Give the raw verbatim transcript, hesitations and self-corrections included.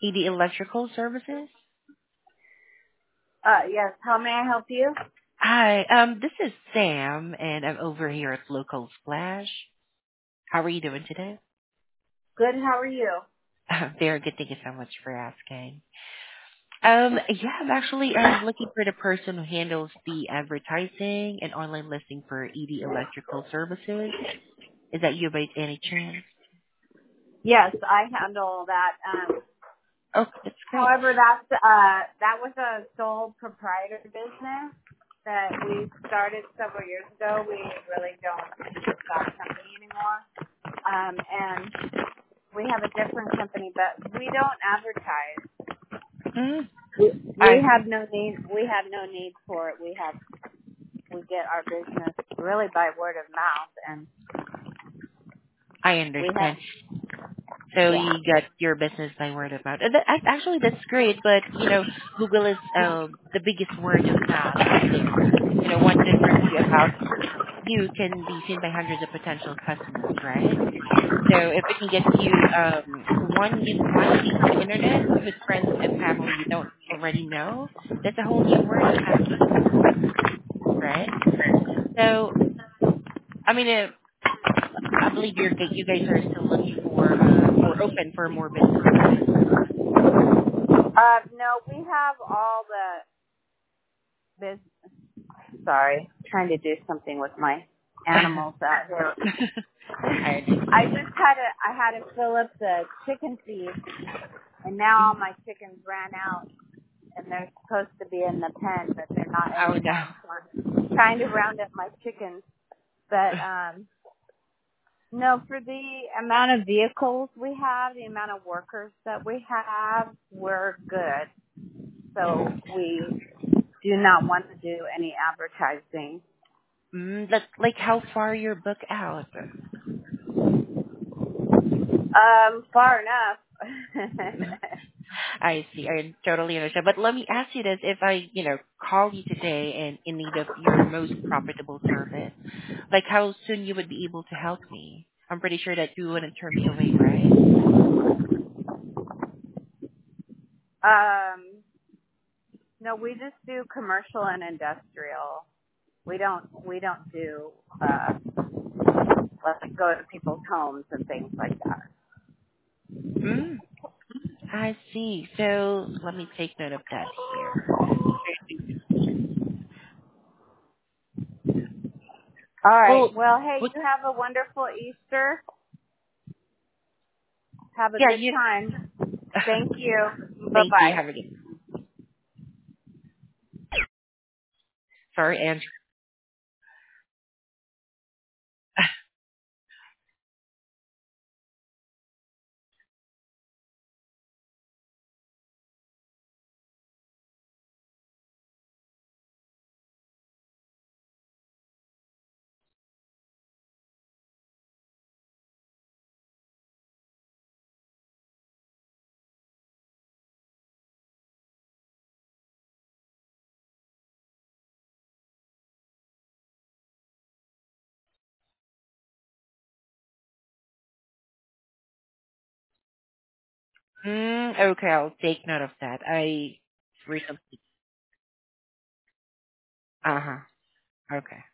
E D Electrical Services. Uh, yes. How may I help you? Hi, um, this is Sam, and I'm over here at Local Splash. How are you doing today? Good. How are you? Very good. Thank you so much for asking. Um, yeah, I'm actually um looking for the person who handles the advertising and online listing for E D Electrical Services. Is that you by any chance? Yes, I handle that. Um, Oh, that's great. however, that's uh, that was a sole proprietor business that we started several years ago. We really don't use that company anymore, um, and we have a different company, but we don't advertise. Mm, We I have no need. We have no need for it. We have we get our business really by word of mouth, and I we have understand. So yeah. you got your business by word of mouth. And that, ac- actually, that's great. But you know, Google is um, the biggest word of mouth out there. You know, one good review about you can be seen by hundreds of potential customers, right? So if it can get you um, one new client on the internet with friends and family you don't already know, that's a whole new word of mouth, right? So I mean, uh, I believe you're you guys are still looking for uh, or open for more business, right? Uh, no, we have all the this. Sorry, trying to do something with my animals out here. I understand. I just had to I had to fill up the chicken feed, and now all my chickens ran out, and they're supposed to be in the pen, but they're not Oh anymore. no. So I'm trying to round up my chickens, but um, no, for the amount of vehicles we have, the amount of workers that we have, we're good. So we do not want to do any advertising. Mm, like, like how far your book out? Um, far enough. I see. I totally understand. But let me ask you this: if I, you know, call you today and in need of your most profitable service, like how soon you would be able to help me? I'm pretty sure that you wouldn't turn me away, right? um, no, we just do commercial and industrial. We don't, we don't do, uh, like go to people's homes and things like that. Mm, I see. So let me take note of that here. All right. Well, Well, hey, what, you have a wonderful Easter. Have a yeah, good you. time. Thank you. Bye Thank you. bye. Have a good. Sorry, Andrew. Mm, okay, I'll take note of that. I recently. Uh huh. Okay.